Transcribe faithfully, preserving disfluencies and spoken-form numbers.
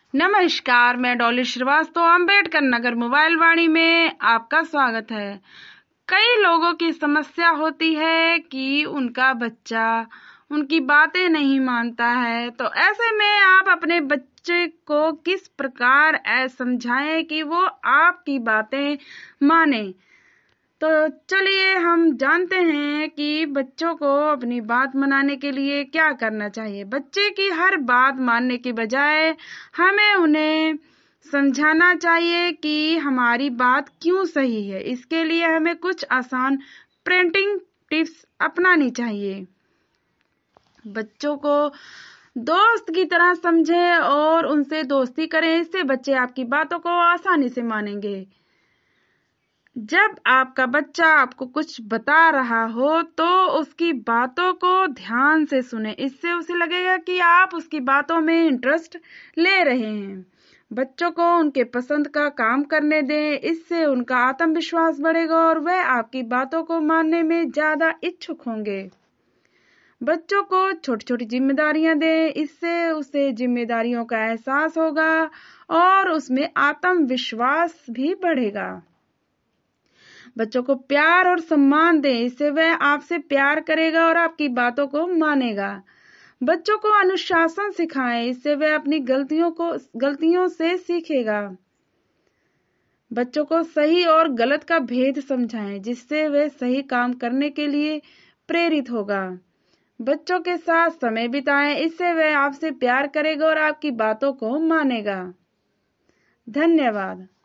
नमस्कार, मैं डॉली श्रीवास्तव अम्बेडकर नगर मोबाइल वाणी में आपका स्वागत है। कई लोगों की समस्या होती है कि उनका बच्चा उनकी बातें नहीं मानता है, तो ऐसे में आप अपने बच्चे को किस प्रकार समझाएं कि वो आपकी बातें माने। तो चलिए हम जानते हैं कि बच्चों को अपनी बात मनाने के लिए क्या करना चाहिए। बच्चे की हर बात मानने की बजाय हमें उन्हें समझाना चाहिए कि हमारी बात क्यों सही है। इसके लिए हमें कुछ आसान पेरेंटिंग टिप्स अपनानी चाहिए। बच्चों को दोस्त की तरह समझें और उनसे दोस्ती करें, इससे बच्चे आपकी बातों को आसानी से मानेंगे। जब आपका बच्चा आपको कुछ बता रहा हो तो उसकी बातों को ध्यान से सुने, इससे उसे लगेगा कि आप उसकी बातों में इंटरेस्ट ले रहे हैं। बच्चों को उनके पसंद का काम करने दें, इससे उनका आत्मविश्वास बढ़ेगा और वह आपकी बातों को मानने में ज्यादा इच्छुक होंगे। बच्चों को छोटी छोटी जिम्मेदारियां दें, इससे उसे जिम्मेदारियों का एहसास होगा और उसमें आत्मविश्वास भी बढ़ेगा। बच्चों को प्यार और सम्मान दें, इससे वह आपसे प्यार करेगा और आपकी बातों को मानेगा। बच्चों को अनुशासन सिखाएं, इससे वह अपनी गलतियों को गलतियों से सीखेगा। बच्चों को सही और गलत का भेद समझाएं, जिससे वह सही काम करने के लिए प्रेरित होगा। बच्चों के साथ समय बिताएं, इससे वह आपसे प्यार करेगा और आपकी बातों को मानेगा। धन्यवाद।